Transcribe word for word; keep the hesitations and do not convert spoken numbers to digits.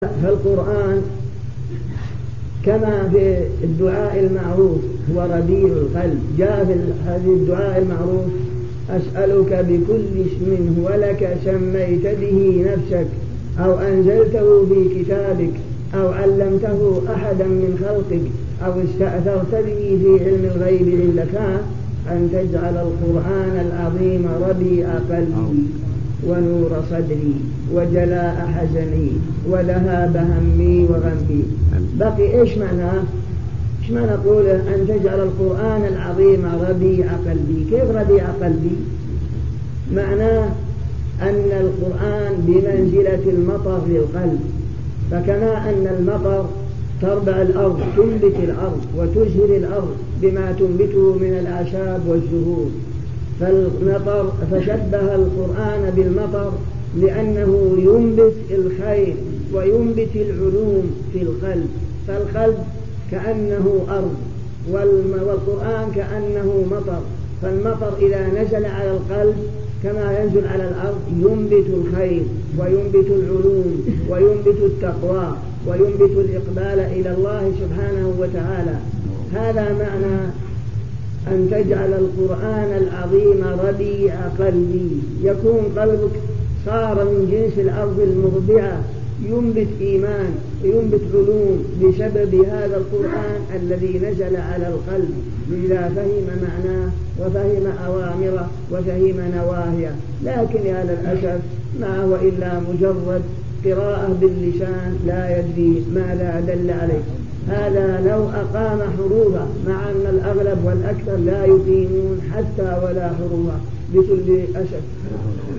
فالقرآن كما في الدعاء المعروف هو ربيع القلب، جاء في هذه الدعاء المعروف: أسألك بكل اسم هو لك سميت به نفسك أو أنزلته في كتابك أو علمته أحدا من خلقك أو استأثرت به في علم الغيب عندك أن تجعل القرآن العظيم ربيع قلبي ونور صدري وجلاء حزني وذهاب همي وغمي. بقي إيش معناه؟ إيش معنى نقول أن تجعل القرآن العظيم ربيع قلبي؟ كيف ربيع قلبي؟ معناه أن القرآن بمنزلة المطر للقلب، فكما أن المطر تربع الأرض، تنبت الأرض وتزهر الأرض بما تنبته من الأعشاب والزهور، فالمطر فشبه القرآن بالمطر لأنه ينبت الخير وينبت العلوم في القلب، فالقلب كأنه أرض والقرآن كأنه مطر، فالمطر إذا نزل على القلب كما ينزل على الأرض ينبت الخير وينبت العلوم وينبت التقوى وينبت الإقبال إلى الله سبحانه وتعالى. هذا معنى أن تجعل القرآن العظيم ربيع قلبي، يكون قلبك صار من جنس الأرض المربعة، ينبت إيمان وينبت علوم بسبب هذا القرآن الذي نزل على القلب، إذا فهم معناه وفهم أوامره وفهم نواهيه. لكن يا للأسف ما هو إلا مجرد قراءة باللسان لا يدري ماذا دل عليه. هذا لو أقام حروفا، مع أن الأغلب والأكثر لا يقيمون حتى ولا حروفا بكل أسف.